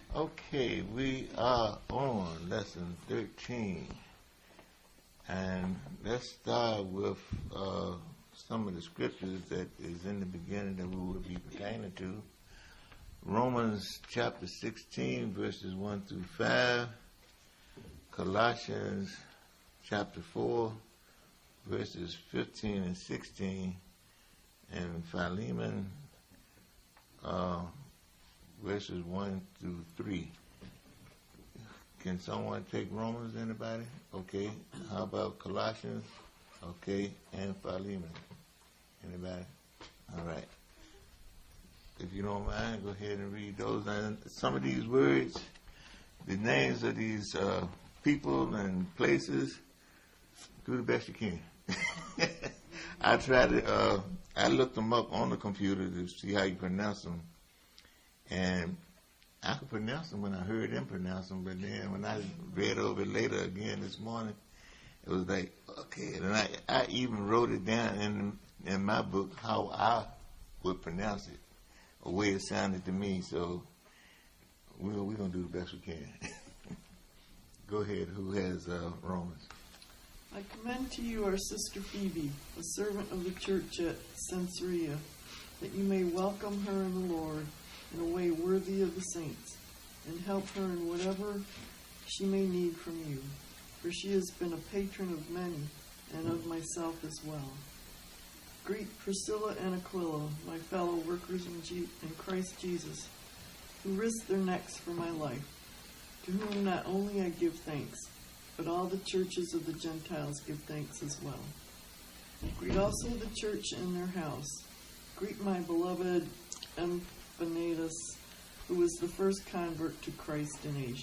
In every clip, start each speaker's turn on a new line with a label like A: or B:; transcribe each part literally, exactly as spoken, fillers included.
A: Okay, we are on lesson thirteen, and let's start with uh, some of the scriptures that is in the beginning that we will be pertaining to. Romans chapter sixteen, verses one through five, Colossians chapter four, verses fifteen and sixteen, and Philemon uh, verses one through three. Can someone take Romans, anybody? Okay. How about Colossians? Okay. And Philemon? Anybody? All right. If you don't mind, go ahead and read those. And some of these words, the names of these uh, people and places, do the best you can. I tried to, uh, I looked them up on the computer to see how you pronounce them. And I could pronounce them when I heard them pronounce them, but then when I read over it later again this morning, it was like, okay. And I, I even wrote it down in in my book how I would pronounce it, a way it sounded to me. So we're, we're going to do the best we can. Go ahead. Who has uh, Romans?
B: I commend to you our sister Phoebe, a servant of the church at Caesarea, that you may welcome her in the Lord in a way worthy of the saints, and help her in whatever she may need from you. For she has been a patron of many, and of myself as well. Greet Priscilla and Aquila, my fellow workers in, G- in Christ Jesus, who risked their necks for my life, to whom not only I give thanks, but all the churches of the Gentiles give thanks as well. Greet also the church in their house. Greet my beloved Epaphras, who was the first convert to Christ in Asia.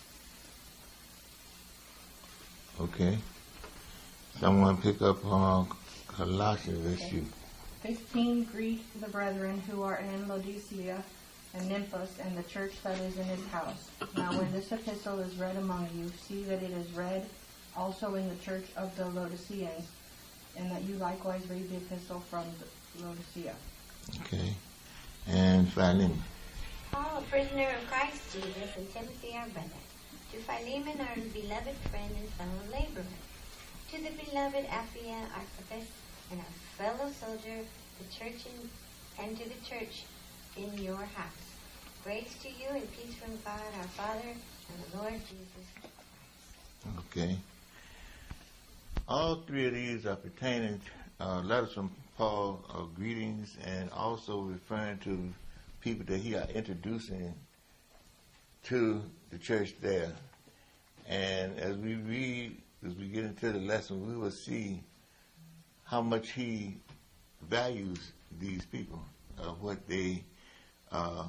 A: Okay. Someone pick up on Colossians. Let's
C: Okay.
A: see.
C: fifteen. Greet the brethren who are in Laodicea and Nymphos and the church that is in his house. Now when this epistle is read among you, see that it is read also in the church of the Laodiceans, and that you likewise read the epistle from Laodicea.
A: Okay. And Philemon.
D: Paul, a prisoner of Christ Jesus, and Timothy, our brother, to Philemon, our beloved friend and fellow laborer, to the beloved Apphia, Archippus, and our fellow soldier, the church in, and to the church in your house. Grace to you and peace from God our Father and the Lord Jesus Christ.
A: Okay. All three of these are pertaining uh, letters from Paul, uh, greetings, and also referring to people that he are introducing to the church there. And as we read, as we get into the lesson, we will see how much he values these people, uh, what they, uh,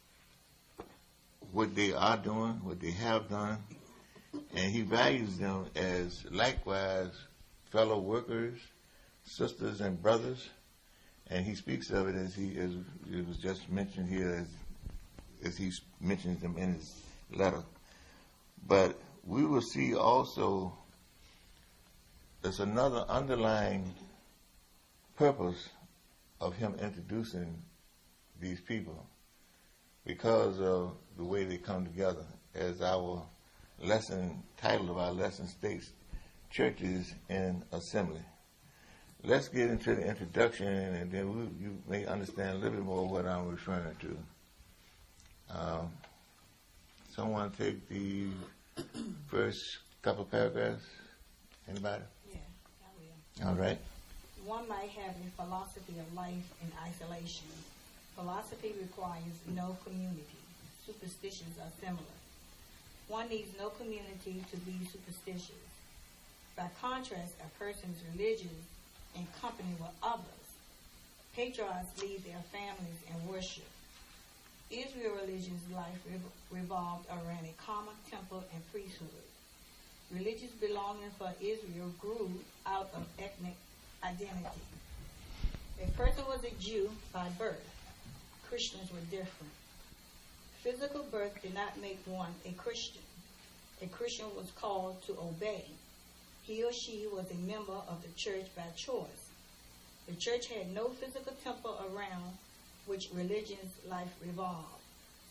A: what they are doing, what they have done, and he values them as likewise fellow workers, sisters and brothers, and he speaks of it as he as it was just mentioned here as as he mentions them in his letter. But we will see also there's another underlying purpose of him introducing these people because of the way they come together. As our lesson, title of our lesson states, churches in assembly. Let's get into the introduction, and then we, you may understand a little bit more what I'm referring to. Um, someone take the first couple paragraphs. Anybody?
E: Yeah, I will.
A: All right.
E: One might have a philosophy of life in isolation. Philosophy requires no community. Superstitions are similar. One needs no community to be superstitious. By contrast, a person's religion in company with others. Patriarchs leave their families and worship. Israel's religion's life revolved around a common temple and priesthood. Religious belonging for Israel grew out of ethnic identity. A person was a Jew by birth. Christians were different. Physical birth did not make one a Christian. A Christian was called to obey. He or she was a member of the church by choice. The church had no physical temple around which religion's life revolved.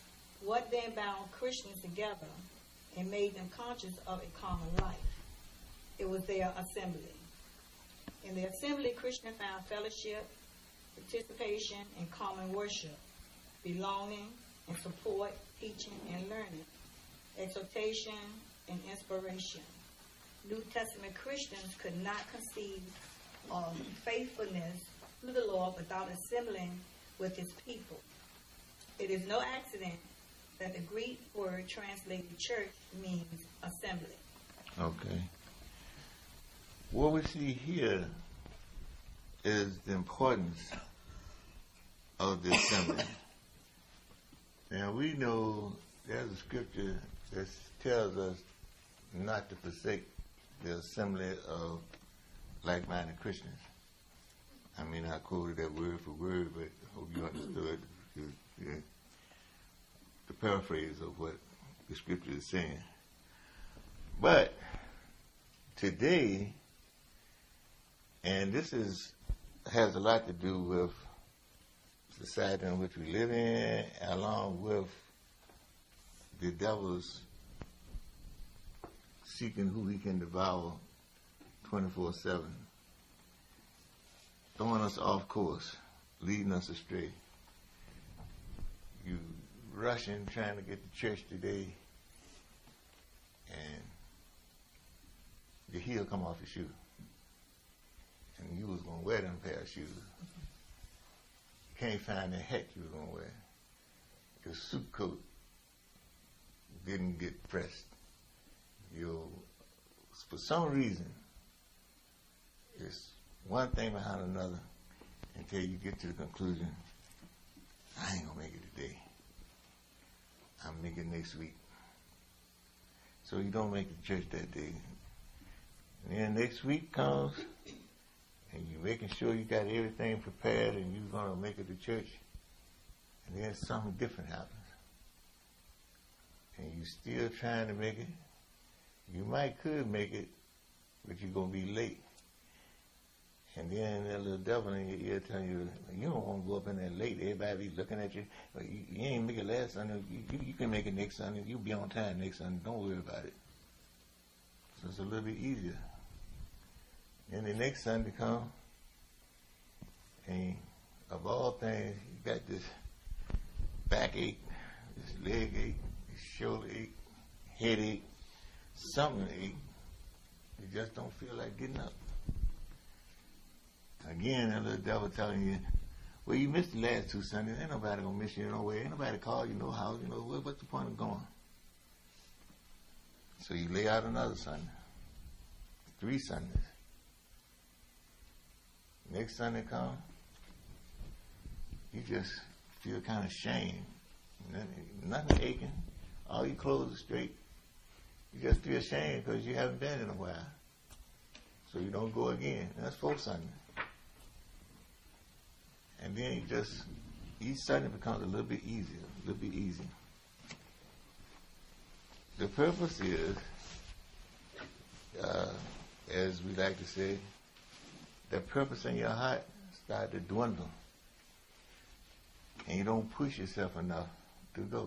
E: What then bound Christians together and made them conscious of a common life? It was their assembly. In the assembly, Christians found fellowship, participation, and common worship, belonging and support, teaching and learning, exhortation and inspiration. New Testament Christians could not conceive of faithfulness to the Lord without assembling with his people. It is no accident that the Greek word translated church means assembly.
A: Okay. What we see here is the importance of the assembly. Now we know there's a scripture that tells us not to forsake the assembly of like-minded Christians. I mean, I quoted that word for word, but I hope you understood the, the, the paraphrase of what the scripture is saying. But today, and this is has a lot to do with society in which we live in, along with the devil's seeking who he can devour twenty-four seven, throwing us off course, leading us astray. You rushing, trying to get to church today, and the heel come off your shoe. And you was going to wear them pair of shoes. You can't find the hat you was going to wear. Your suit coat didn't get pressed. Your, for some reason, it's one thing behind another until you get to the conclusion, I ain't going to make it today. I'll make it next week. So you don't make it to church that day. And then next week comes, and you're making sure you got everything prepared and you're going to make it to church, and then something different happens. And you're still trying to make it. You might could make it, but you're going to be late. And then that little devil in your ear telling you, you don't want to go up in there late. Everybody be looking at you. You, you ain't make it last Sunday. You, you, you can make it next Sunday. You'll be on time next Sunday. Don't worry about it. So it's a little bit easier. And the next Sunday comes, and of all things, you got this backache, this leg ache, this shoulder ache, headache, something ache. You just don't feel like getting up. Again, that little devil telling you, well, you missed the last two Sundays. Ain't nobody gonna miss you nowhere. Ain't nobody call you no house. You know, what, what's the point of going? So you lay out another Sunday. Three Sundays. Next Sunday comes, you just feel kind of shame. Nothing, nothing aching. All your clothes are straight. You just feel ashamed because you haven't been in a while. So you don't go again. That's fourth Sunday. And then you just, each Sunday becomes a little bit easier, a little bit easier. The purpose is, uh, as we like to say, the purpose in your heart start to dwindle. And you don't push yourself enough to go.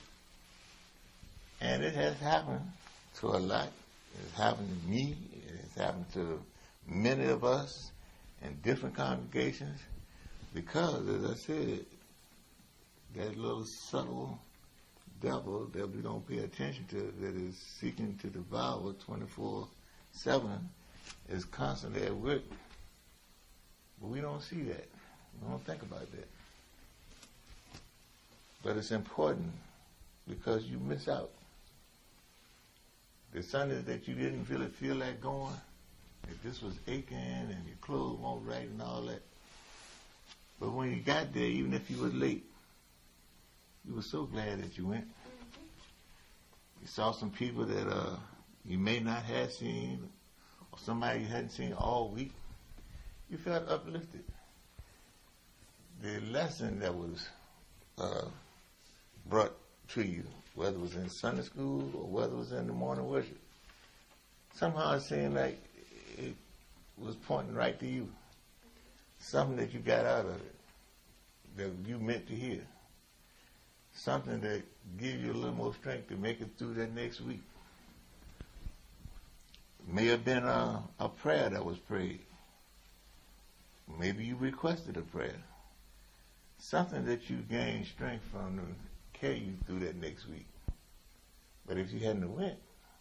A: And it has happened to a lot. It's happened to me. It's happened to many of us in different congregations. Because, as I said, that little subtle devil that we don't pay attention to, that is seeking to devour twenty-four seven, is constantly at work. But we don't see that. We don't think about that. But it's important because you miss out. The Sundays that you didn't really feel like going, if this was aching and your clothes weren't right and all that. But when you got there, even if you were late, you were so glad that you went. You saw some people that uh, you may not have seen, or somebody you hadn't seen all week. You felt uplifted. The lesson that was uh, brought to you, whether it was in Sunday school or whether it was in the morning worship, somehow it seemed like it was pointing right to you. Something that you got out of it that you meant to hear. something that gives you a little more strength to make it through that next week. May have been a, a prayer that was prayed. Maybe you requested a prayer. Something that you gained strength from to carry you through that next week. But if you hadn't have went,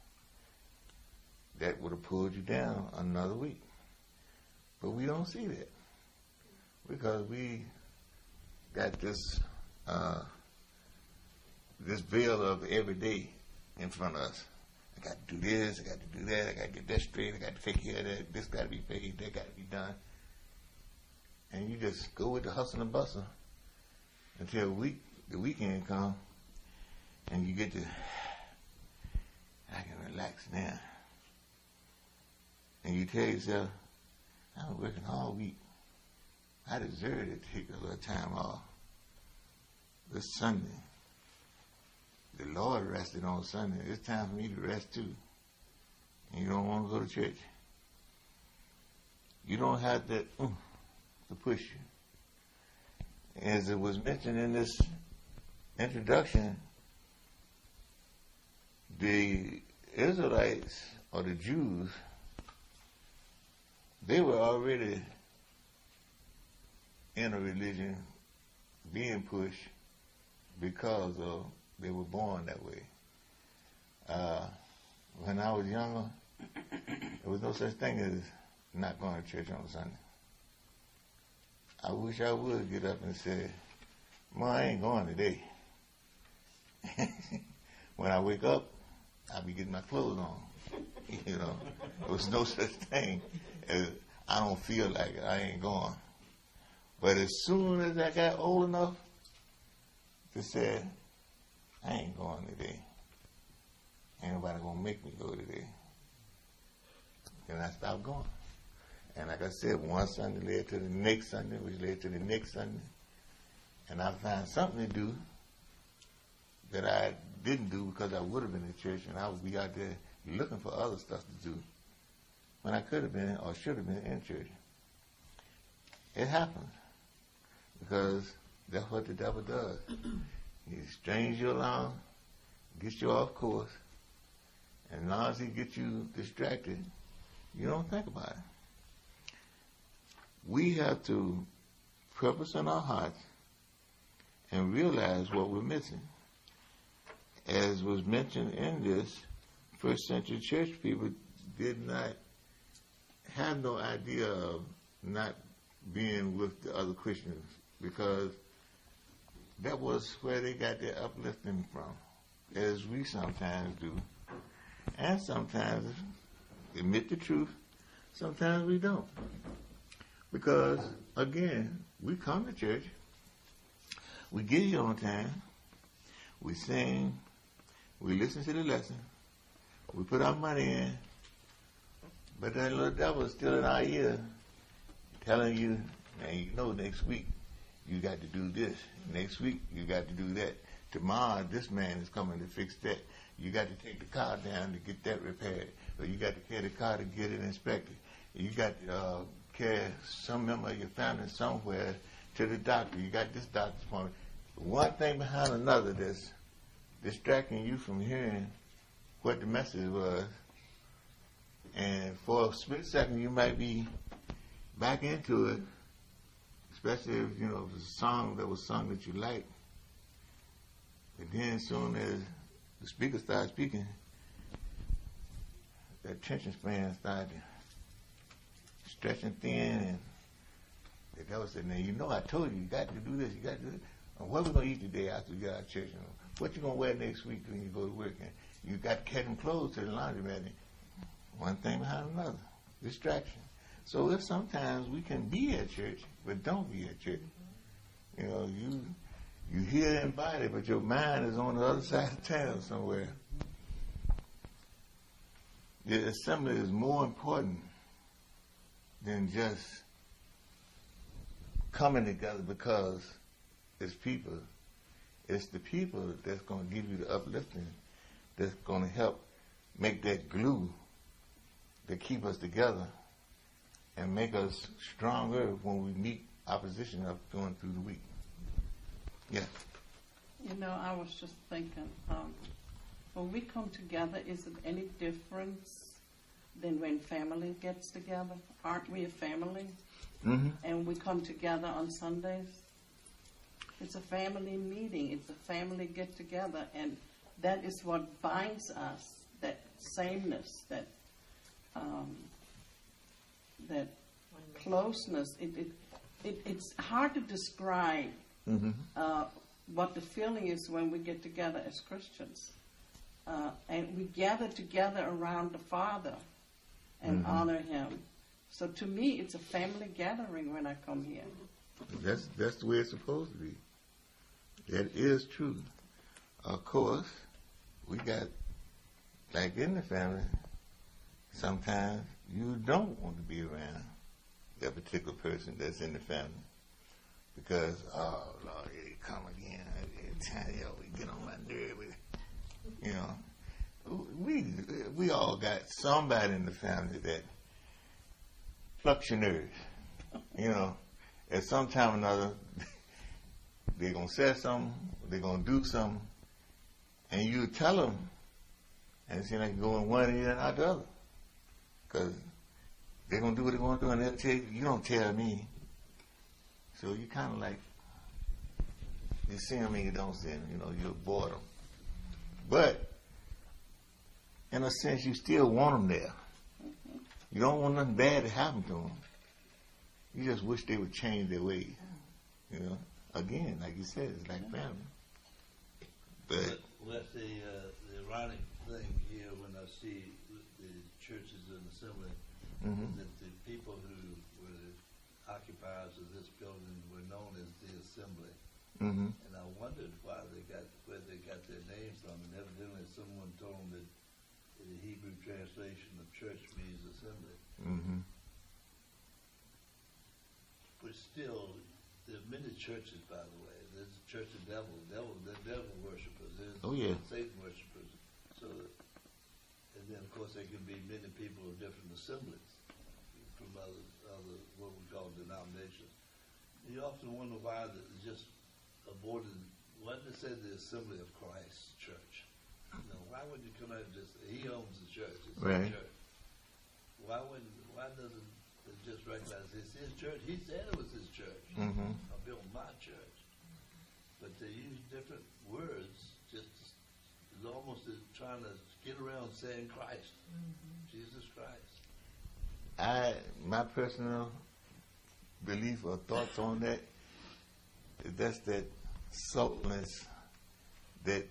A: that would have pulled you down another week. But we don't see that because we got this uh, this veil of every day in front of us. I got to do this, I got to do that, I got to get that straight, I got to take care of that, this got to be paid, that got to be done. And you just go with the hustle and bustle until week, the weekend comes and you get to, I can relax now. And you tell yourself, I've been working all week. I deserve to take a little time off. This Sunday, the Lord rested on Sunday. It's time for me to rest too. And you don't want to go to church. You don't have that oomph to push you. As it was mentioned in this introduction, the Israelites or the Jews, they were already in a religion being pushed because of they were born that way. Uh, when I was younger, there was no such thing as not going to church on Sunday. I wish I would get up and say, "Ma, I ain't going today." When I wake up, I'll be getting my clothes on. You know, there was no such thing as I don't feel like it, I ain't going. But as soon as I got old enough to say, I ain't going today, ain't nobody gonna make me go today, then I stopped going. And like I said, one Sunday led to the next Sunday, which led to the next Sunday, and I found something to do that I didn't do because I would have been in church and I would be out there looking for other stuff to do when I could have been or should have been in church. It happens because that's what the devil does. He strings you along, gets you off course, and as long as he gets you distracted, you don't think about it. We have to purpose in our hearts and realize what we're missing. As was mentioned in this, first century church people did not have no idea of not being with the other Christians because that was where they got their uplifting from, as we sometimes do. And sometimes, admit the truth, sometimes we don't. Because, again, we come to church, we get here on time, we sing, we listen to the lesson, we put our money in, but that little devil is still in our ear telling you, now you know next week you got to do this. Next week you got to do that. Tomorrow this man is coming to fix that. You got to take the car down to get that repaired. Or you got to carry the car to get it inspected. You got to uh, carry some member of your family somewhere to the doctor. You got this doctor's appointment. One thing behind another that's distracting you from hearing what the message was. And for a split second you might be back into it, especially if, you know, if it's a song that was sung that you like. But then as soon as the speaker started speaking, that attention span started stretching thin, and the devil said, now you know I told you, you got to do this, you got to do this. And what are we going to eat today after we get out of church? You know, what you going to wear next week when you go to work? And you got to carry them clothes to the laundromat. One thing behind another. Distraction. So if sometimes we can be at church, but don't be at church. You know, you you hear in body, but your mind is on the other side of town somewhere. The assembly is more important than just coming together because it's people. It's the people that's going to give you the uplifting, that's going to help make that glue that keep us together and make us stronger when we meet opposition up going through the week. Yeah.
F: You know, I was just thinking, um, when we come together, is it any difference than when family gets together? Aren't we a family?
A: Mm-hmm.
F: And we come together on Sundays? It's a family meeting. It's a family get-together. And that is what binds us, that sameness, that um, that closeness. It, it, it, it's hard to describe
A: Mm-hmm.
F: uh, what the feeling is when we get together as Christians. Uh, and we gather together around the Father and
A: Mhm.
F: honor Him. So to me, it's a family gathering when I come here.
A: That's that's the way it's supposed to be. That is true. Of course, we got, like in the family, sometimes you don't want to be around that particular person that's in the family. Because, oh, Lord, here he come again. Every time, yo, we get on my nerve. You know, we we all got somebody in the family that plucks your nerves. You know, at some time or another, they're going to say something, they're going to do something, and you tell them, and it seems like you're going one ear and out the other. Because they're going to do what they're going to do, and they'll tell you, you don't tell me. So you kind of like, you see them and you don't see them, you know, you avoid them. But, in a sense, you still want them there. You don't want nothing bad to happen to them. You just wish they would change their ways. You know, again, like you said, it's like family. But
G: What's the, uh, the ironic thing here when I see the churches and assembly,
A: Mhm.
G: that the people who were the occupiers of this building were known as the assembly.
A: hmm
G: And I wondered why they got, where they got their names from. And evidently someone told them that the Hebrew translation of church means assembly.
A: hmm
G: But still, there are many churches, by the way. There's the Church of Devil. Devil, they're devil worshippers. There's
A: Oh, yeah.
G: Satan worshippers. So, and then of course there can be many people of different assemblies from other, other what we call denominations. You often wonder why that it's just aborted. Why did they say the Assembly of Christ Church? You know, why would you come out and just he owns the church? It's
A: Right.
G: his church. Why wouldn't? Why doesn't it just recognize it's his church? He said it was his church.
A: hmm
G: I built my church. But they use different words, just it's almost as trying to get around saying Christ, Jesus Christ.
A: I, my personal belief or thoughts on that, that's that saltness, that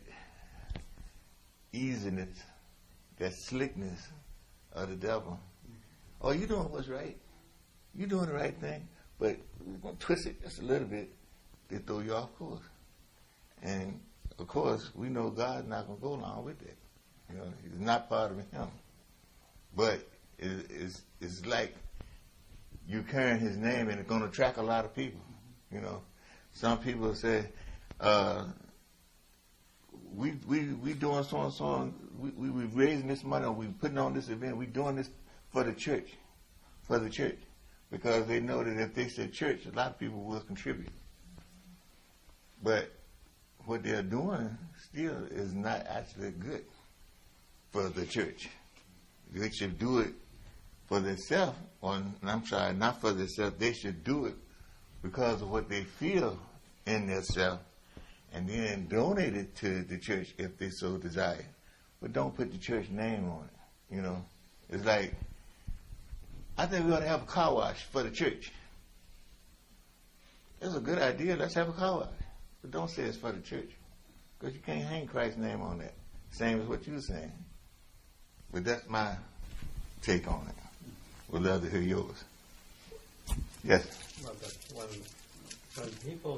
A: easiness, that slickness of the devil. Oh, you doing what's right. You doing the right thing, but we're going to twist it just a little bit to throw you off course. And, of course, we know God's not going to go along with that. You know, it's not part of him. But it, it's, it's like you carrying his name and it's going to attract a lot of people. You know, some people say, uh, we we we doing so and so, and we we we raising this money, or we putting on this event. We doing this for the church, for the church, because they know that if they say church, a lot of people will contribute. But what they're doing still is not actually good for the church. They should do it for themselves, or I'm sorry, not for themselves. They should do it because of what they feel in themselves, and then donate it to the church if they so desire. But don't put the church name on it. You know, it's like, I think we ought to have a car wash for the church. That's a good idea. Let's have a car wash. But don't say it's for the church, because you can't hang Christ's name on that. Same as what you're saying. But that's my take on it. We'd love to hear yours. Yes.
H: Well, but when, when people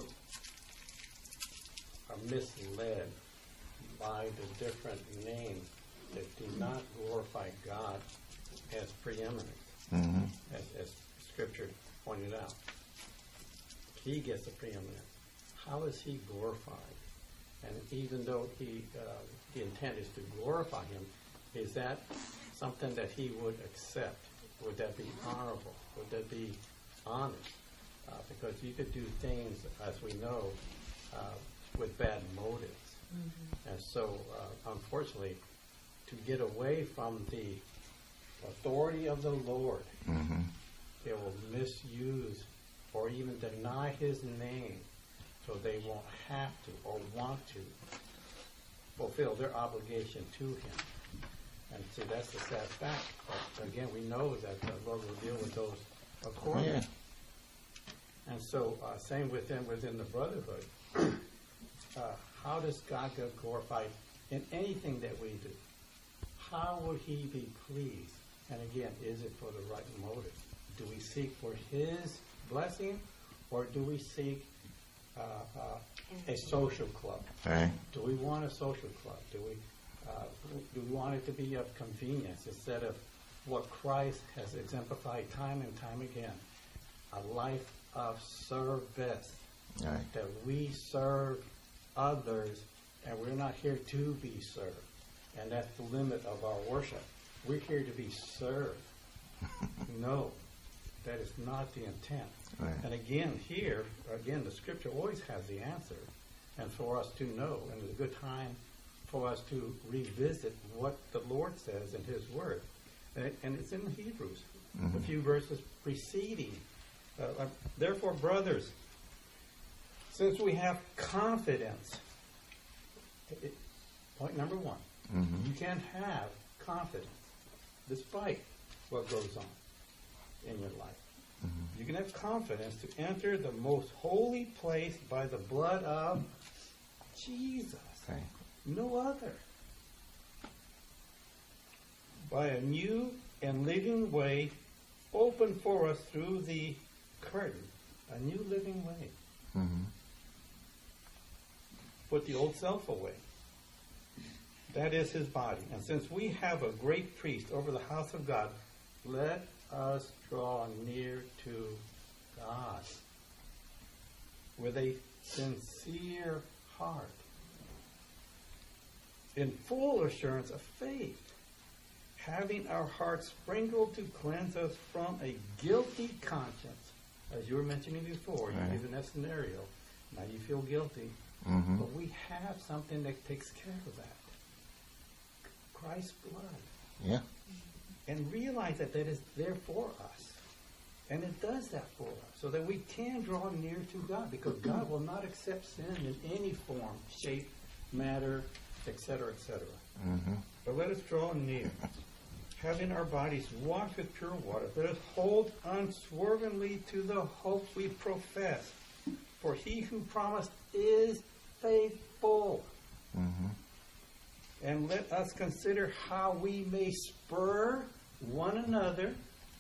H: are misled by the different names that do not glorify God as preeminent,
A: Mm-hmm.
H: as, as Scripture pointed out, he gets the preeminence. How is he glorified? And even though he, uh, the intent is to glorify him, is that something that he would accept? Would that be honorable? Would that be honest? Uh, because you could do things, as we know, uh, with bad motives. And so, uh, unfortunately, to get away from the authority of the Lord,
A: Mm-hmm.
H: they will misuse or even deny his name so they won't have to or want to fulfill their obligation to him. And see, that's the sad fact. But again, we know that the Lord will deal with those accordingly.
A: Yeah.
H: And so, uh, same within within the brotherhood. uh, how does God get glorified in anything that we do? How will he be pleased? And again, is it for the right motive? Do we seek for his blessing, or do we seek uh, uh, a social club?
A: Right.
H: Do we want a social club? Do we uh, do we want it to be of convenience instead of what Christ has exemplified time and time again? A life of service.
A: Right.
H: That we serve others, and we're not here to be served. And that's the limit of our worship. We're here to be served. No, that is not the intent.
A: Right.
H: And again, here, again, the Scripture always has the answer. And for us to know, and it's a good time for us to revisit what the Lord says in his word. And, it, and it's in Hebrews,
A: Mm-hmm.
H: a few verses preceding. Uh, uh, Therefore, brothers, since we have confidence, it, point number one,
A: Mm-hmm.
H: you can have confidence despite what goes on in your life.
A: Mm-hmm.
H: You can have confidence to enter the most holy place by the blood of Jesus.
A: Right.
H: No other. By a new and living way open for us through the curtain. A new living way.
A: Mm-hmm.
H: Put the old self away. That is his body. And since we have a great priest over the house of God, let us draw near to God with a sincere heart, in full assurance of faith, having our hearts sprinkled to cleanse us from a guilty conscience. As you were mentioning before, you
A: Right.
H: given that scenario. Now you feel guilty.
A: Mm-hmm.
H: But we have something that takes care of that. Christ's blood.
A: Yeah.
H: And realize that that is there for us. And it does that for us. So that we can draw near to God. Because God will not accept sin in any form, shape, matter, et cetera, et cetera.
A: Mm-hmm.
H: But let us draw near. Having our bodies washed with pure water, let us hold unswervingly to the hope we profess. For he who promised is faithful.
A: Mm-hmm.
H: And let us consider how we may spur one another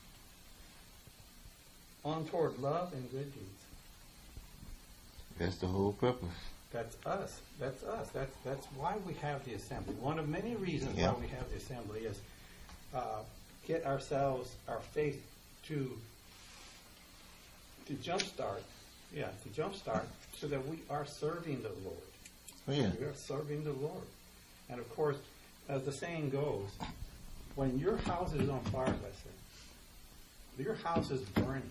H: on toward love and good deeds.
A: That's the whole purpose.
H: That's us. That's us. That's that's why we have the assembly. One of many reasons
A: Yeah.
H: why we have the assembly is uh, get ourselves, our faith to to jumpstart. Yeah, to jumpstart so that we are serving the Lord.
A: Oh, yeah.
H: We are serving the Lord. And of course, as the saying goes, when your house is on fire, let's say, your house is burning,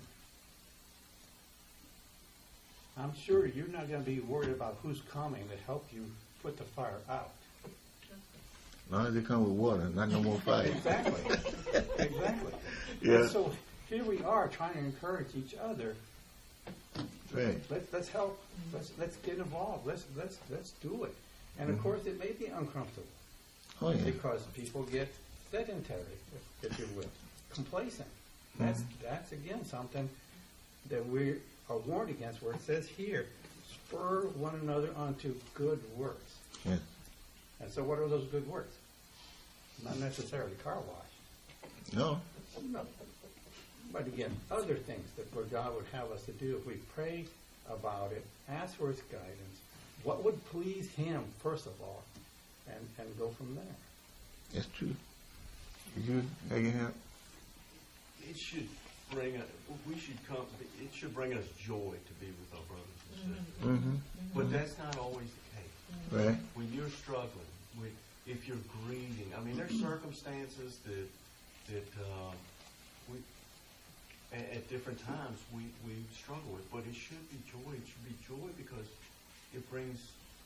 H: I'm sure you're not going to be worried about who's coming to help you put the fire out.
A: As long as they come with water, not no more fire.
H: Exactly. Exactly.
A: Yeah.
H: And so here we are trying to encourage each other.
A: Right.
H: Let's let's help. Let's let's get involved. Let's let's let's do it. And of
A: Mhm.
H: course, it may be uncomfortable
A: Oh, yeah.
H: because people get sedentary, if, if you will, complacent. That's
A: Mhm.
H: that's again something that we are warned against. Where it says here, spur one another onto good works.
A: Yeah.
H: And so, what are those good works? Not necessarily car wash.
A: No.
H: No. But again, other things that where God would have us to do, if we pray about it, ask for his guidance, what would please him, first of all, and, and go from there.
A: That's true. You, how you have?
I: It should bring, a, we should come, it should bring us joy to be with our brothers and sisters.
A: Mm-hmm.
I: But that's not always the case.
A: Right.
I: When you're struggling, when, if you're grieving, I mean, there's circumstances that, that uh, we, at, at different times we, we struggle with, but it should be joy. It should be joy because it brings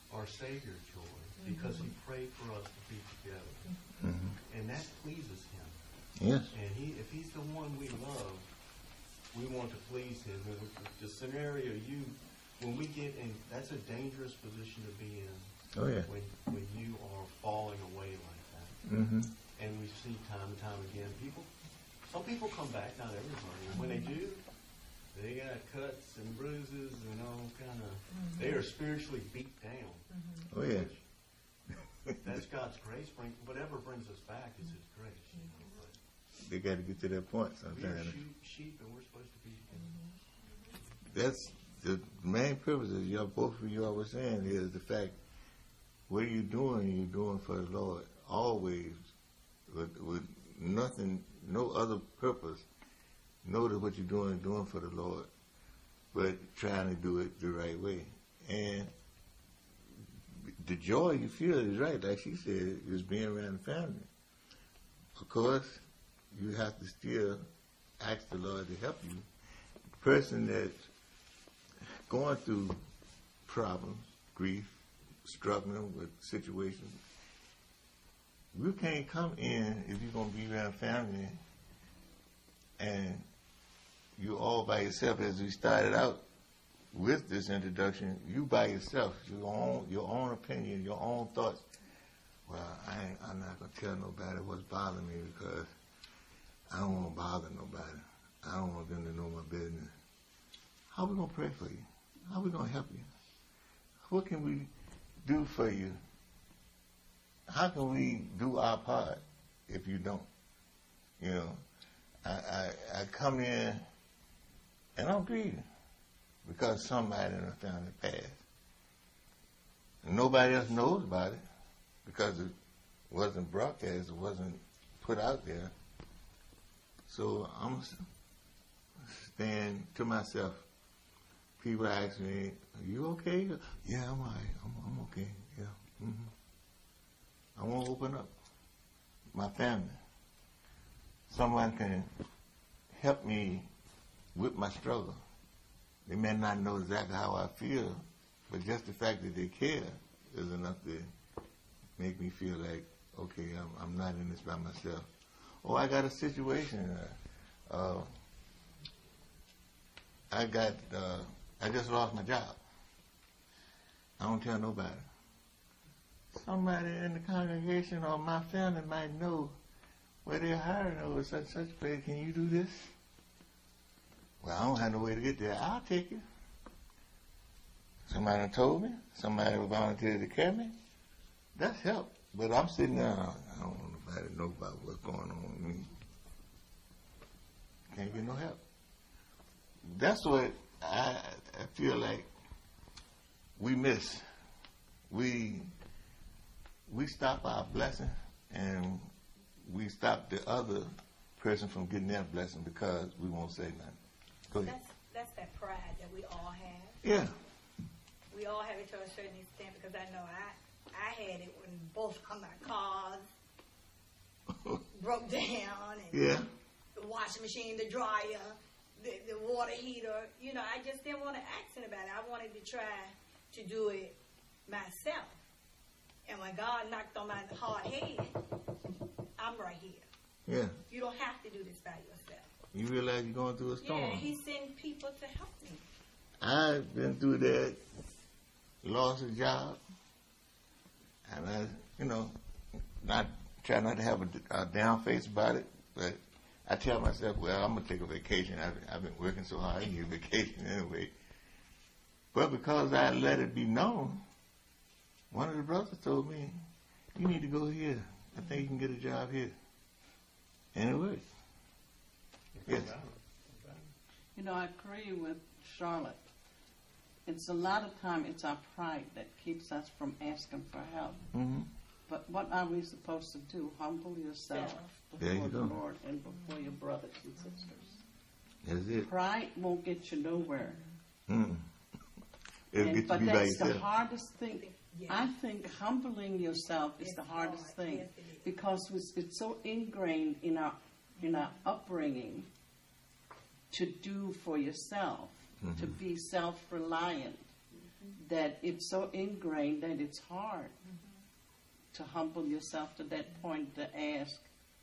I: our Savior joy because He prayed for us to be together.
A: Mhm.
I: And that pleases Him.
A: Yes.
I: And he, if He's the one we love, we want to please Him. And with the scenario you, when we get in, that's a dangerous position to be in.
A: Oh, yeah.
I: When, when you are falling away like that.
A: Mm-hmm.
I: And we see time and time again, people, some people come back, not everybody. And when they do, they got cuts and bruises and all kind of, mm-hmm. they are spiritually beat down.
A: Mm-hmm. Oh, yeah.
I: That's God's grace. Bring, whatever brings us back is His grace. You know, but
A: they got to get to that point
I: we are
A: sometimes.
I: sheep, sheep, and we're supposed to be together.
A: That's the main purpose, as y'all, both of y'all were saying, is the fact, what are you doing? You're doing for the Lord. Always. With, with nothing, no other purpose. Know that what you're doing is doing for the Lord, but trying to do it the right way. And the joy you feel is right, like she said, is being around the family. Of course, you have to still ask the Lord to help you. The person that's going through problems, grief, struggling with situations, you can't come in if you're going to be around family and you're all by yourself. As we started out with this introduction, you by yourself, your own, your own opinion, your own thoughts. Well, I ain't, I'm not going to tell nobody what's bothering me because I don't want to bother nobody. I don't want them to know my business. How are we going to pray for you? How are we going to help you? What can we do for you? How can we do our part if you don't? You know, I, I, I come in and I'm grieving because somebody in the family passed. And nobody else knows about it because it wasn't broadcast, it wasn't put out there. So I'm staying to myself. People ask me, are you okay? Yeah, I'm all right. I'm, I'm okay. Yeah. Mm-hmm. I want to open up my family. Someone can help me with my struggle. They may not know exactly how I feel, but just the fact that they care is enough to make me feel like, okay, I'm, I'm not in this by myself. Oh, I got a situation. Uh, uh, I got, uh, I just lost my job. I don't tell nobody. Somebody in the congregation or my family might know where they're hiring over such such place. Can you do this? Well, I don't have no way to get there. I'll take it. Somebody told me. Somebody volunteered to carry me. That's help. But I'm sitting there. I don't want nobody to know about what's going on with me. Can't get no help. That's what I, I feel like we miss. We we stop our blessing and we stop the other person from getting their blessing because we won't say nothing. Go ahead.
E: That's, that's that pride that we all have.
A: Yeah.
E: We all have it to a certain extent because I know I I had it when both of my cars broke down and
A: Yeah.
E: the washing machine, the dryer, the, the water heater. You know, I just didn't want to ask anybody. I wanted to try to do it myself. And when God knocked on my hard head, I'm right here.
A: Yeah.
E: You don't have to do this by yourself.
A: You realize you're going through a storm.
E: Yeah, He sent people to help me.
A: I've been through that, lost a job, and I, you know, not try not to have a, a down face about it, but I tell myself, well, I'm gonna take a vacation. I've, I've been working so hard, I need a vacation anyway. But because I let it be known, one of the brothers told me, you need to go here. I think you can get a job here. And it worked. Yes.
F: You know, I agree with Charlotte. It's a lot of time, it's our pride that keeps us from asking for help.
A: Mm-hmm.
F: But what are we supposed to do? Humble yourself
A: There
F: before
A: you
F: the
A: go.
F: Lord and before your brothers and sisters.
A: That's it.
F: Pride won't get you nowhere.
A: Mm. It'll
F: And-
A: get you
F: but
A: be by
F: that's the
A: yourself.
F: hardest thing.
E: Yeah.
F: I think humbling yourself is
E: It's
F: the hardest
E: hard.
F: thing
E: Yes, it is.
F: because it's, it's so ingrained in our in our upbringing to do for yourself, to be self-reliant. that it's so ingrained that it's hard to humble yourself to that point to ask,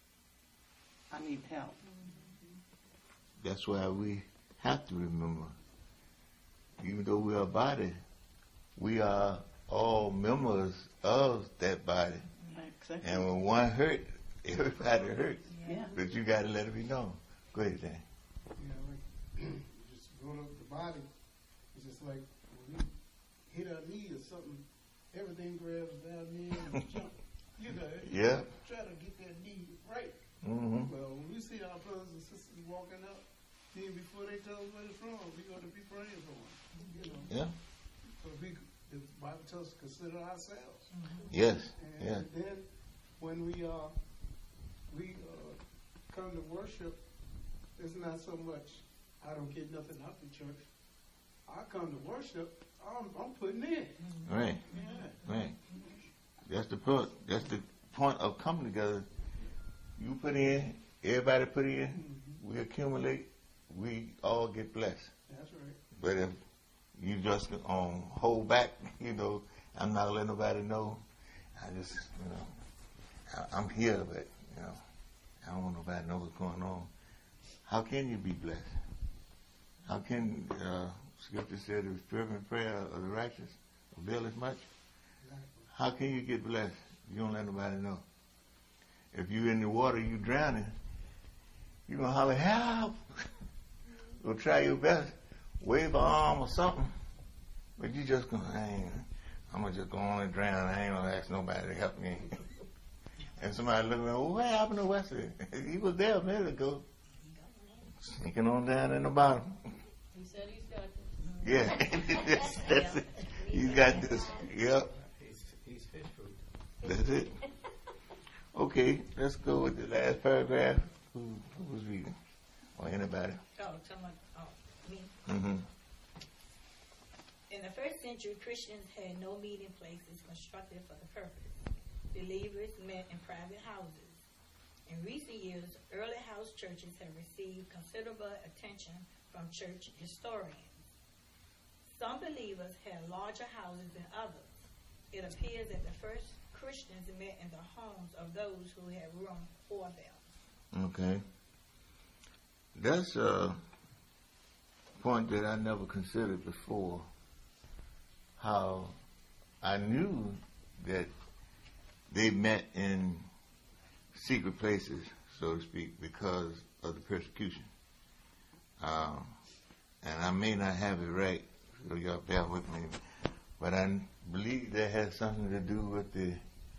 F: I need help.
A: That's why we have to remember, even though we are a body, we are all members of that body.
F: Exactly.
A: And when one hurt, everybody hurts.
F: Yeah.
A: But you got to let it be known. Go ahead, Dan.
J: You know, like, just growing up with the body, it's just like when we hit our knee or something, everything grabs down there and jump. You know,
A: Yeah.
J: try to get that knee right.
A: Mm-hmm.
J: Well, when we see our brothers and sisters walking up, then before they tell us what it's wrong, we got to be praying for them. You know,
A: Yeah.
J: so we, the Bible tells us to consider ourselves.
A: Yes.
J: And
A: Yeah.
J: then when we uh, we uh, come to worship, it's not so much I don't get nothing out the church. I come to worship, I'm, I'm putting in.
A: Right.
J: Yeah.
A: Right. That's the point. That's the point of coming together. You put in, everybody put in, we accumulate, we all get blessed.
J: That's right.
A: But if you just um, hold back, you know, I'm not gonna let nobody know. I just, you know, I, I'm here, but you know, I don't want nobody to know what's going on. How can you be blessed? How can uh, Scripture said the fervent prayer of the righteous availeth much? How can you get blessed? You don't let nobody know. If you're in the water, you drowning, you're going to holler, help! Go try your best. Wave an arm or something. But you just going to, I'm going to just go on and drown. I ain't going to ask nobody to help me. And somebody looking at me, well, what happened to Wesley? He was there a minute ago. Sneaking on down in the bottom.
K: He said he's got this.
A: Yeah. that's, that's it. You got this. Yep.
H: He's, he's fish food.
A: That's it. Okay, let's go with the last paragraph. Who, who was reading? Or anybody?
E: Oh, someone, oh, me.
A: Mm-hmm.
E: In the first century, Christians had no meeting places constructed for the purpose. Believers met in private houses. In recent years, early house churches have received considerable attention from church historians. Some believers had larger houses than others. It appears that the first Christians met in the homes of those who had room for them.
A: Okay. That's a point that I never considered before. How I knew that they met in secret places, so to speak, because of the persecution. Um, and I may not have it right, so y'all bear with me, but I believe that has something to do with the,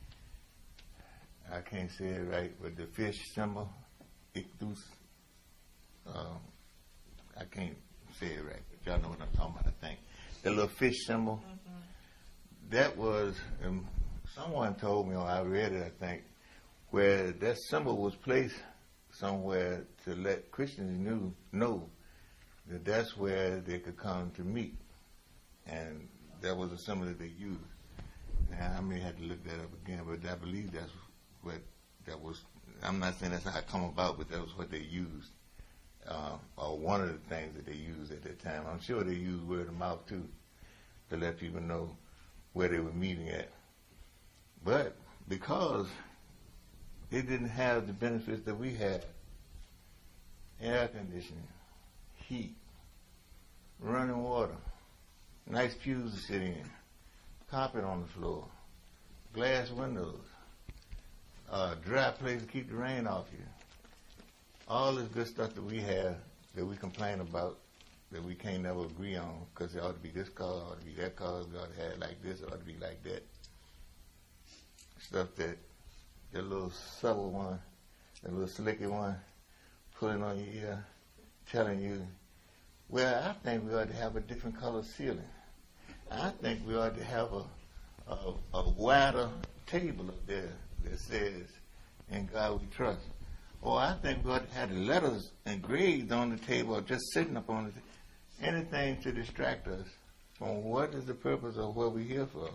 A: I can't say it right, but the fish symbol, Ichthus. Um, I can't say it right, but y'all know what I'm talking about, I think. The little fish symbol.
E: Mm-hmm.
A: That was, um, someone told me, or I read it, I think, where that symbol was placed somewhere to let Christians knew, know that that's where they could come to meet. And that was a symbol that they used. Now, I may have to look that up again, but I believe that's what that was. I'm not saying that's how it come about, but that was what they used, uh, or one of the things that they used at that time. I'm sure they used word of mouth, too, to let people know where they were meeting at. But because they didn't have the benefits that we had, air conditioning, heat, running water, nice pews to sit in, carpet on the floor, glass windows, uh, dry place to keep the rain off you. All this good stuff that we have that we complain about that we can't never agree on because it ought to be this color, it ought to be that color, it ought to have like this, it ought to be like that. Stuff that the little subtle one, the little slicky one, pulling on your ear, telling you, well, I think we ought to have a different color ceiling. I think we ought to have a, a, a wider table up there that says, in God we trust. Or I think we ought to have the letters engraved on the table or just sitting up on the table. Anything to distract us from what is the purpose of what we're here for.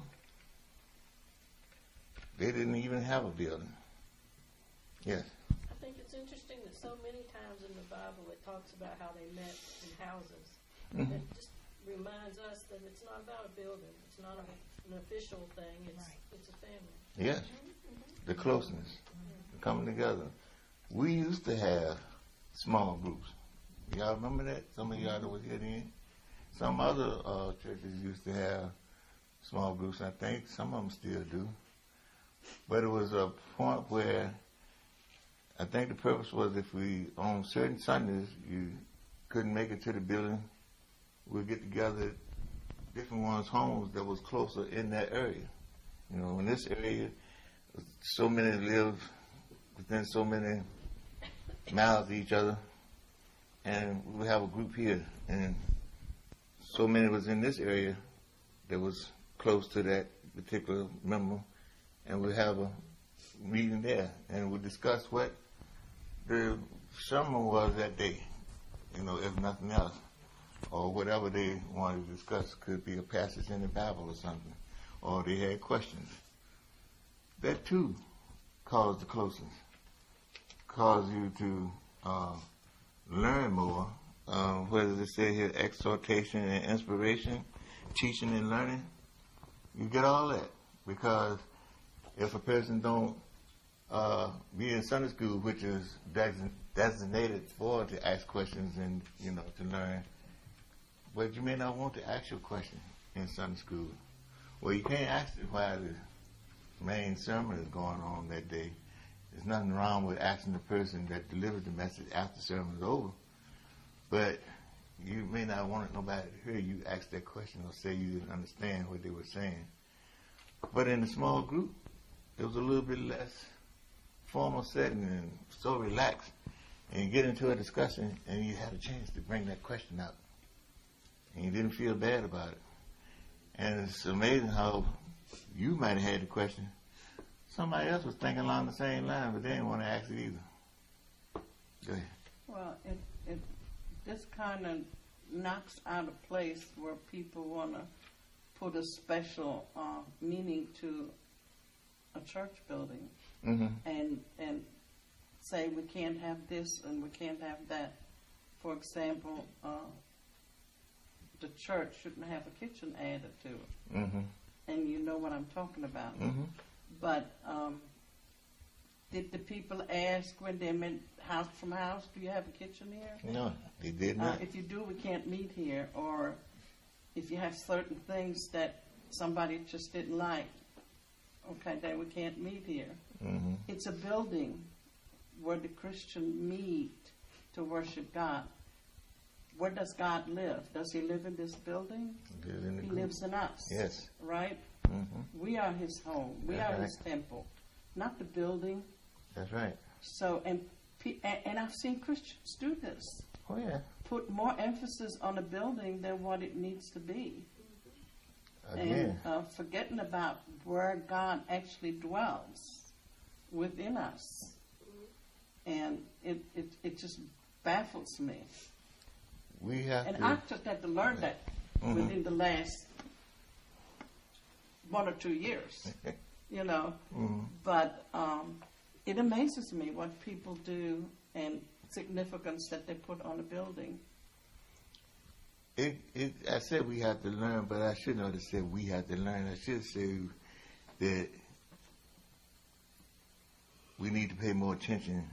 A: They didn't even have a building. Yes.
K: I think it's interesting that so many times in the Bible it talks about how they met in houses.
A: Mm-hmm.
K: And just reminds us that it's not about a building. It's not a, an official thing. It's
E: Right.
K: it's a family.
A: Yes, the closeness, the coming together. We used to have small groups. Y'all remember that? Some of y'all that was here then. Some other uh, churches used to have small groups. I think some of them still do. But it was a point where I think the purpose was if we, on certain Sundays, you couldn't make it to the building, we'd get together at different ones' homes that was closer in that area. You know, in this area, so many live within so many miles of each other, and we would have a group here, and so many was in this area that was close to that particular member, and we have a meeting there, and we discuss what the sermon was that day, you know, if nothing else, or whatever they wanted to discuss. Could be a passage in the Bible or something, or they had questions. That too caused the closeness, caused you to uh, learn more, uh, whether they say here exhortation and inspiration, teaching and learning. You get all that, because if a person don't uh, be in Sunday school, which is design- designated for to ask questions and, you know, to learn, but you may not want to ask your question in Sunday school. Well, you can't ask it while the main sermon is going on that day. There's nothing wrong with asking the person that delivered the message after the sermon is over, but you may not want nobody to hear you ask that question or say you didn't understand what they were saying. But in a small group, it was a little bit less formal setting and so relaxed. And you get into a discussion and you had a chance to bring that question up. And you didn't feel bad about it. And it's amazing how you might have had the question. Somebody else was thinking along the same line, but they didn't want to ask it either. Go ahead.
F: Well, it, it this kind of knocks out a place where people want to put a special uh, meaning to a church building,
A: Mm-hmm.
F: and and say we can't have this and we can't have that. For example, uh, the church shouldn't have a kitchen added to it,
A: Mm-hmm.
F: and you know what I'm talking about.
A: Mm-hmm.
F: But um, did the people ask when they met house from house, do you have a kitchen here?
A: No, they did
F: Uh,
A: not.
F: if you do, we can't meet here. Or if you have certain things that somebody just didn't like, okay, then we can't meet here.
A: Mm-hmm.
F: It's a building where the Christian meet to worship God. Where does God live? Does he live in this building?
A: Live in the
F: He
A: group.
F: lives in us.
A: Yes.
F: Right?
A: Mm-hmm.
F: We are his home. We
A: That's
F: are
A: right.
F: his temple, not the building.
A: That's right.
F: So, and pe- and, and I've seen Christians do this.
A: Oh, yeah.
F: Put more emphasis on a building than what it needs to be.
A: Again.
F: And uh, forgetting about where God actually dwells within us. And it, it, it just baffles me.
A: We have
F: And
A: to.
F: I just had to learn that
A: Mhm.
F: within the last one or two years, you know.
A: Mhm.
F: But um, it amazes me what people do and significance that they put on a building.
A: It, it, I said we have to learn, but I shouldn't have said we have to learn. I should say that we need to pay more attention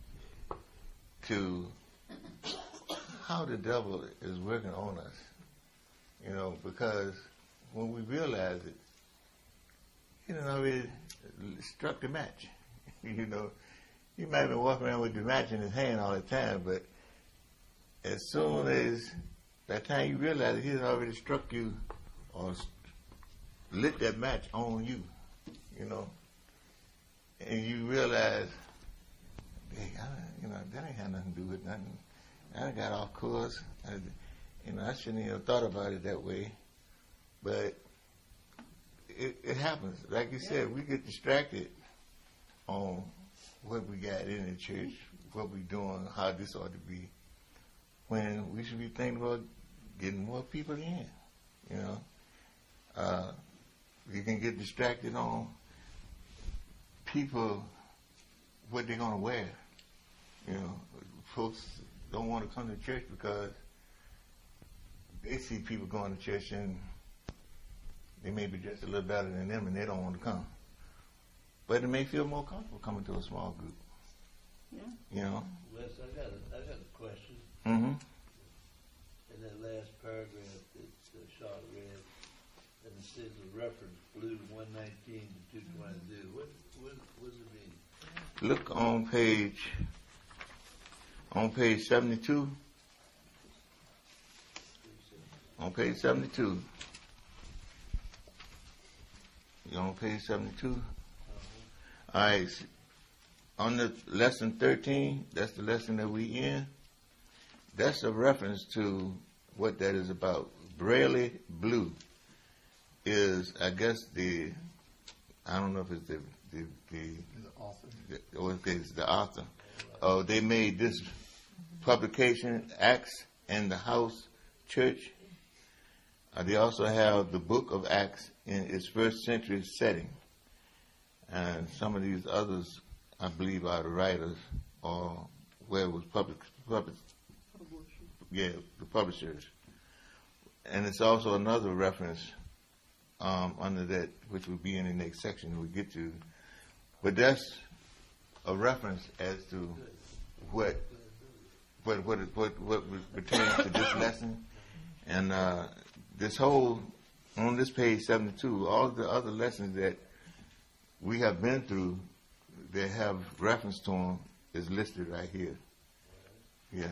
A: to how the devil is working on us. You know, because when we realize it, he done already struck the match. You know, he might have been walking around with the match in his hand all the time, but as soon as by the time you realize it, he had already struck you or lit that match on you, you know, and you realize, hey, I, you know, that ain't had nothing to do with nothing. I done got off course. I, you know, I shouldn't even have thought about it that way. But it, it happens. Like you said, we get distracted on what we got in the church, what we doing, how this ought to be, when we should be thinking about getting more people in, you know. Uh, you can get distracted on people, what they're going to wear. You know, folks don't want to come to church because they see people going to church and they may be just a little better than them and they don't want to come. But it may feel more comfortable coming to a small group.
F: Yeah.
A: You know?
G: Wes, I got a, I got a question.
A: Mm-hmm.
G: In that last paragraph that uh, Charlotte read, and it says a reference blue one nineteen to two twenty-two. What, what, what does it mean?
A: Look on page, on page seventy-two. On page seventy-two. You on page seventy-two?
G: Uh-huh.
A: All right. On the lesson thirteen, that's the lesson that we in. That's a reference to what that is about. Braille blue is, I guess, the, I don't know if it's the, the, the,
H: The author.
A: the or if it's the author. Oh, they made this publication, Acts and the House Church. Uh, they also have the book of Acts in its first century setting. And some of these others, I believe, are the writers or where it was public, public yeah, the publishers. And it's also another reference um, under that, which will be in the next section we get to. But that's a reference as to what what what what, what pertains to this lesson. And uh, this whole, on this page seventy-two, all the other lessons that we have been through that have reference to them is listed right here. Yeah.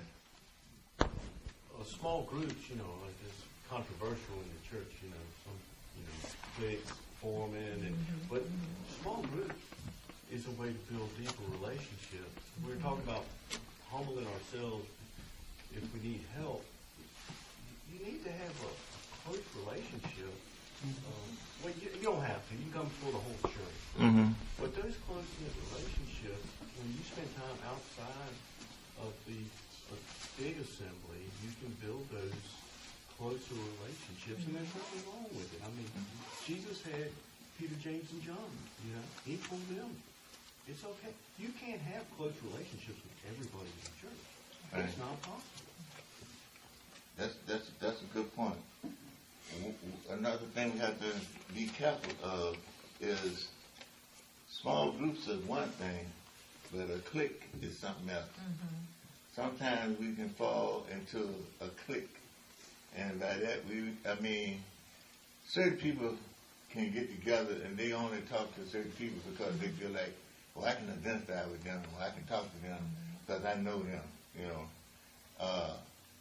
I: Well, small groups, you know, like it's controversial in the church, you know, some, you know, cliques forming, and but small groups is a way to build deeper relationships. We were talking about humbling ourselves if we need help. You need to have a close relationship. Um, well, you, you don't have to. You can come before the whole church.
A: Mm-hmm.
I: But those close-knit relationships, when you spend time outside of the a big assembly, you can build those closer relationships, and there's nothing wrong with it. I mean, Jesus had Peter, James, and John. You know, he told them it's okay. You can't have close relationships with everybody in the church.
A: Right.
I: It's not possible.
A: That's that's that's a good point. W- w- Another thing we have to be careful of is small groups is one thing, but a clique is something else. Sometimes we can fall into a clique, and by that we, I mean, certain people can get together and they only talk to certain people because they feel like, well, I can identify with them, or I can talk to them because I know them, you know. Uh,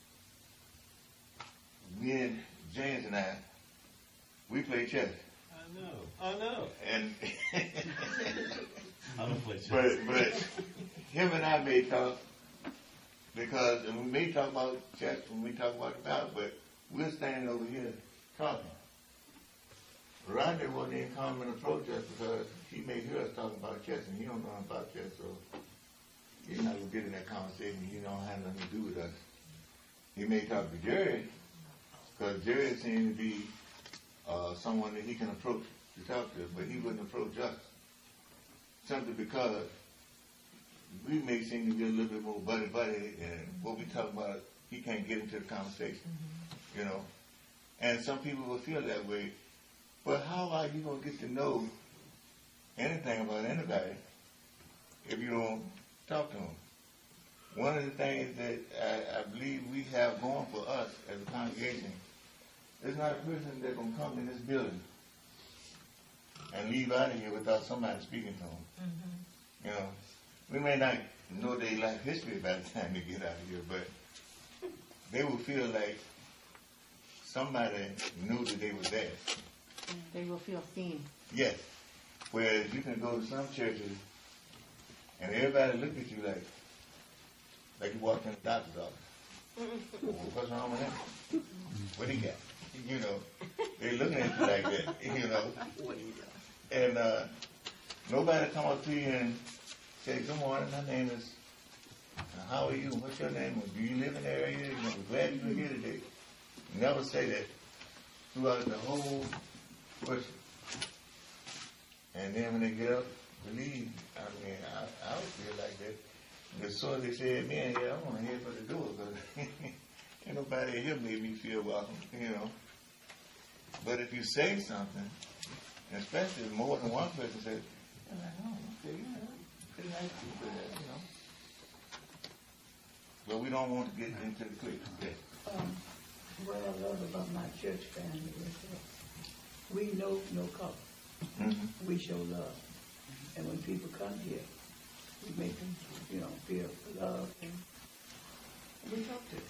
A: me and James and I, we play chess.
I: I know. I know.
A: And
I: I don't play chess.
A: but but him and I may talk because and we may talk about chess when we talk about the battle, but we're standing over here talking. Rodney wouldn't even come and approach us because he may hear us talking about chess and he don't know about chess, so he's not gonna get in that conversation. He don't have nothing to do with us. He may talk to Jerry because Jerry seems to be uh, someone that he can approach to talk to, but he wouldn't approach us simply because we may seem to be a little bit more buddy-buddy, and what we talk about, he can't get into the conversation, you know. And some people will feel that way. But how are you going to get to know anything about anybody if you don't talk to them? One of the things that I, I believe we have going for us as a congregation, there's not a person that's going to come in this building and leave out of here without somebody speaking to them. You know, we may not know their life history by the time they get out of here, but they will feel like somebody knew that they were there.
C: They will feel seen.
A: Yes. Whereas you can go to some churches and everybody look at you like, like you walked in the doctor's office. Well, what's wrong with him? What he got? You know, they looking at you like that, you know. And uh, nobody come up to you and say, good morning, my name is, uh, how are you? What's your name? Do you live in the area? You know, we're glad you're here today. Never say that throughout the whole worship. And then when they get up to leave, I mean, I, I would feel like that. As soon as they said me in here, I want to head for the door. Cause ain't nobody here made me feel welcome, you know. But if you say something, and especially if more than one person says, I'm like, oh, okay, you know, pretty nice people there, you know. But we don't want to get into the clique. Yeah.
L: Um, what I love about my church family is that we know no color.
A: Mm-hmm.
L: We show love. And when people come here, we make them, you know, feel loved, and we talk to them.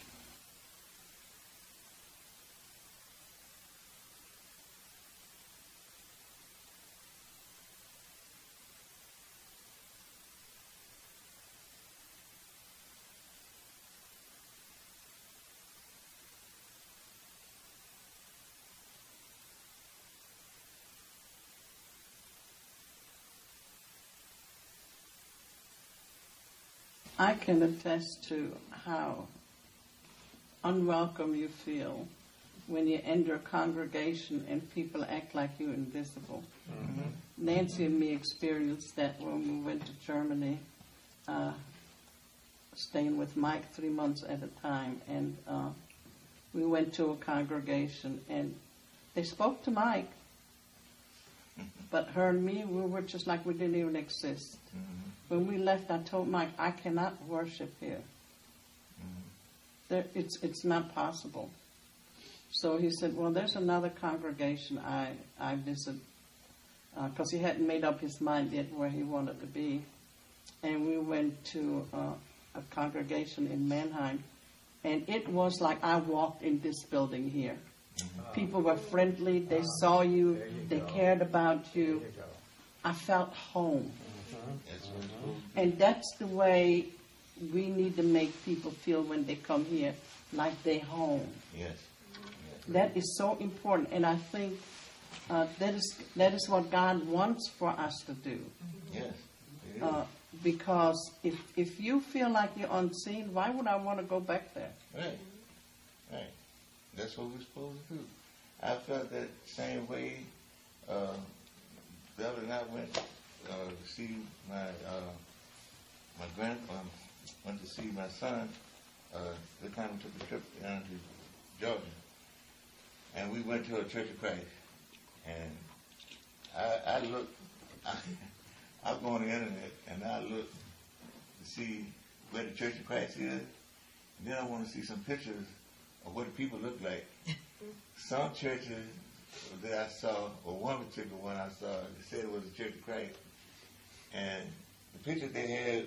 F: I can attest to how unwelcome you feel when you enter a congregation and people act like you're invisible. Mm-hmm. Nancy and me experienced that when we went to Germany, uh, staying with Mike three months at a time, and uh, we went to a congregation and they spoke to Mike, but her and me, we were just like we didn't even exist. Mm-hmm. When we left, I told Mike, I cannot worship here. Mm-hmm. There, it's it's not possible. So he said, well, there's another congregation I, I visit, because uh, he hadn't made up his mind yet where he wanted to be. And we went to uh, a congregation in Mannheim, and it was like I walked in this building here. Mm-hmm. People were friendly. They saw you. you they go. cared about you. you I felt home. Mm-hmm. And that's the way we need to make people feel when they come here, like they're home.
A: Yes.
F: That is so important, and I think uh, that is that is what God wants for us to do.
A: Yes.
F: Uh, because if if you feel like you're unseen, why would I want to go back there?
A: Right. Right. That's what we're supposed to do. I felt that same way. Uh, the other night I went uh, to see my uh, my grand um, went to see my son. Uh, the time we took a trip down to Georgia. And we went to a Church of Christ, and I, I looked, I, I go on the internet, and I looked to see where the Church of Christ is, and then I want to see some pictures of what the people look like. Some churches that I saw, or one particular one I saw, they said it was the Church of Christ, and the pictures they had,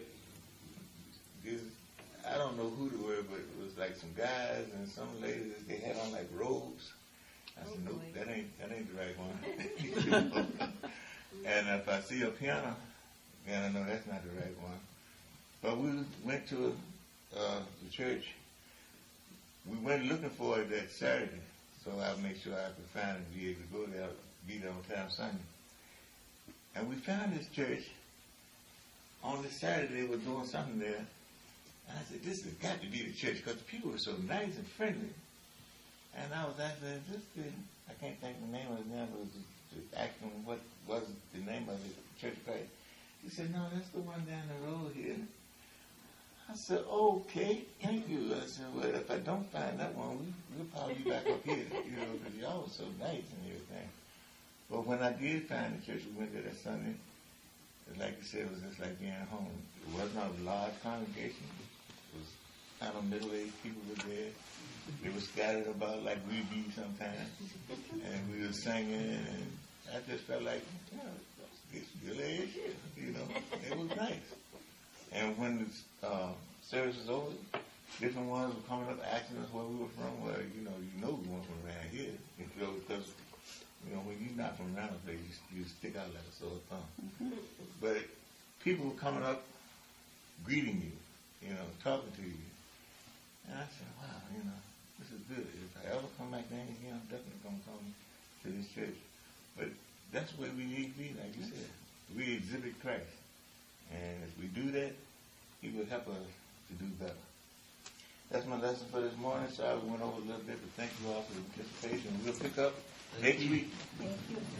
A: is, I don't know who they were, but it was like some guys and some ladies, they had on like robes. I said, nope, that ain't that ain't the right one. And if I see a piano, then I know that's not the right one. But we went to uh, the church. We went looking for it that Saturday, so I made sure I could find it and be able to go there, be there on time Sunday. And we found this church. On this Saturday, they were doing something there. And I said, this has got to be the church, because the people were so nice and friendly. And I was asking, is this the, I can't think the name of it now, but was asking what was the name of the Church of Christ. He said, no, that's the one down the road here. I said, okay, thank you. I said, well, if I don't find that one, we, we'll probably be back up here, you know, because y'all were so nice and everything. But when I did find the church, we went there that Sunday. Like you said, it was just like being home. It was not a large congregation. It was kind of middle-aged people were there. They were scattered about like we be sometimes. And we were singing, and I just felt like, you know, it's good as shit, you know. It was nice. And when the uh, service was over, different ones were coming up asking us where we were from. Well, you know, you know we weren't from around here. You know, because, you know, when you're not from around the place, you, you stick out like a sore thumb. Mm-hmm. But people were coming up, greeting you, you know, talking to you. And I said, wow, you know, this is good. If I ever come back down again, I'm definitely going to come to this church. But that's where we need to be, like you said. We exhibit Christ. And if we do that, He will help us to do better. That's my lesson for this morning. So I went over a little bit, but thank you all for the participation. We'll pick up next week. Thank you.